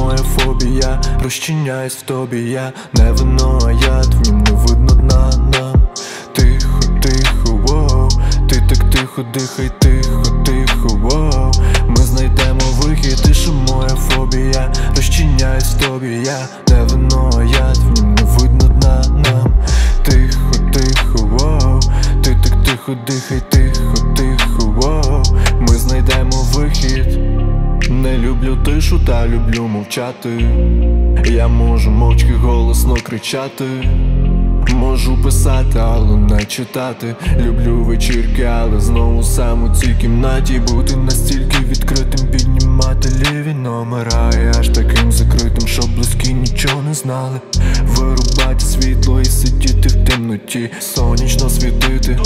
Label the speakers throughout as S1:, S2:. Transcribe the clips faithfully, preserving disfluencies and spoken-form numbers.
S1: моя фобія, розчиняюсь в тобі, я не вино, а яд, в нім не видно дна нам. Тихо, тихо, воу, ти так тихо, дихай, тихо, тихо, воу. Ми знайдемо вихід, ти що моя фобія, розчиняюсь в тобі, я не вино, а яд, в нім не видно дна нам. Тихо, тихо, воу, ти так тихо, дихай, тихо, тихо, воу. Ми знайдемо вихід. Не люблю тишу, та люблю мовчати. Я можу мовчки голосно кричати. Можу писати, але не читати. Люблю вечірки, але знову сам у цій кімнаті. Бути настільки відкритим, піднімати ліві номера. І аж таким закритим, щоб близькі нічого не знали. Вирубати світло і сидіти в темноті, сонячно світити.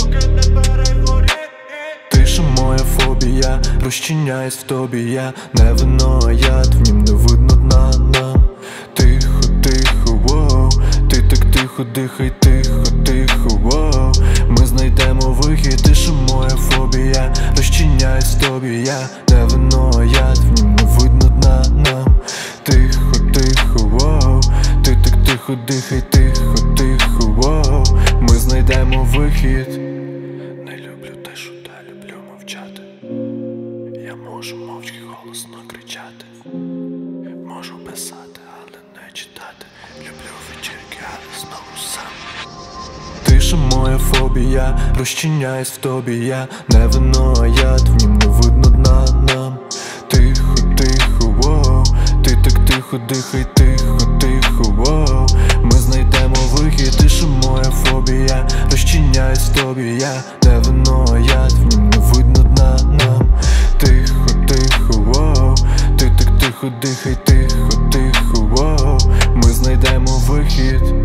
S1: Тиша моя фобія, розчиняюсь в тобі, я не вино, а яд, в нім не видно дна нам. Тихо, тихо, воу, ти так тихо, дихай, тихо, тихо, воу. Ми знайдемо вихід, тиша моя фобія, розчиняюсь в тобі, я не вино, а яд, в нім не видно дна нам. Тихо, тихо, воу, ти так тихо, дихай, тихо, тихо, воу. Ми знайдемо вихід. Не люблю тишу, та люблю мовчати. Я можу мовчки голосно кричати. Можу писати, але не читати. Люблю вечірки, але знову сам. Тиша моя фобія, розчиняюсь в тобі, я не вино, а яд, в нім не видно дна нам. Тихо, тихо, воу, ти так тихо, дихай, тихо, тихо, воу. Ми знайдемо вихід, тиша моя фобія, розчиняюсь в тобі, я не вино, а яд, в нім не видно дна нам. Тихо, тихо, воу, ти так тихо, дихай, тихо, тихо, воу. Ми знайдемо вихід.